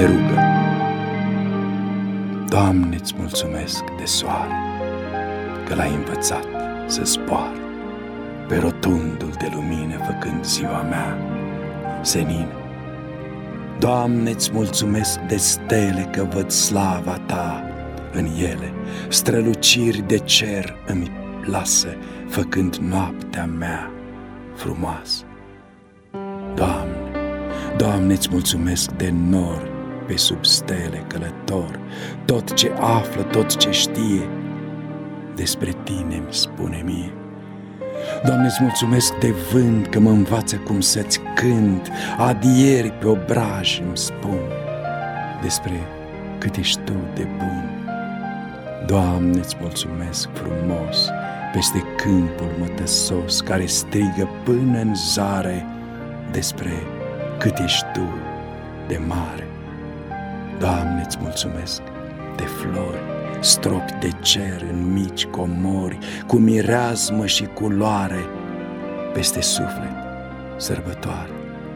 se rugă. Doamne, îți mulțumesc de soare, că l-ai învățat să zboare pe rotundul de lumină, făcând ziua mea senină. Doamne, îți mulțumesc de stele, că văd slava Ta în ele, străluciri de cer îmi lasă, făcând noaptea mea frumoasă. Doamne, îți mulțumesc de nor, pe sub stele călător, tot ce află, tot ce știe, despre Tine îmi spune mie. Doamne, îți mulțumesc de vânt, că mă învață cum să-ți cânt, adieri pe obraj îmi spun despre cât ești Tu de bun. Doamne, îți mulțumesc frumos peste câmpul mătăsos, care strigă până în zare despre cât ești Tu de mare. Doamne, îți mulțumesc de flori, stropi de cer în mici comori, cu mireasmă și culoare, peste suflet sărbătoare.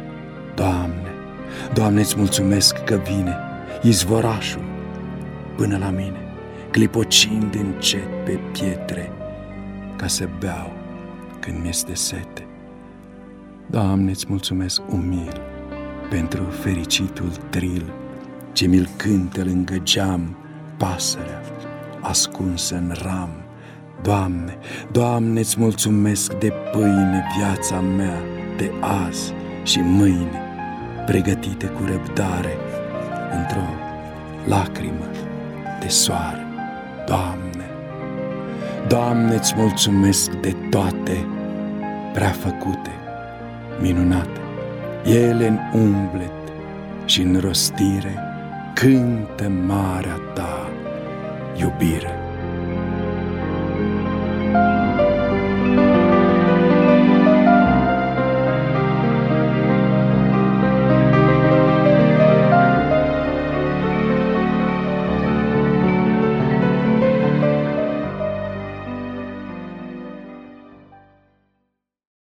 Doamne, îți mulțumesc că vine izvorașul până la mine, clipocind încet pe pietre, ca să beau când mi-este sete. Doamne, îți mulțumesc umil pentru fericitul tril, ce mi-l cântă lângă geam pasărea ascunsă în ram. Doamne, îți mulțumesc de pâine, viața mea de azi și mâine, pregătită cu răbdare într-o lacrimă de soare. Doamne, îți mulțumesc de toate prea făcute, minunate, ele în umblet și în rostire cântă marea Ta iubire.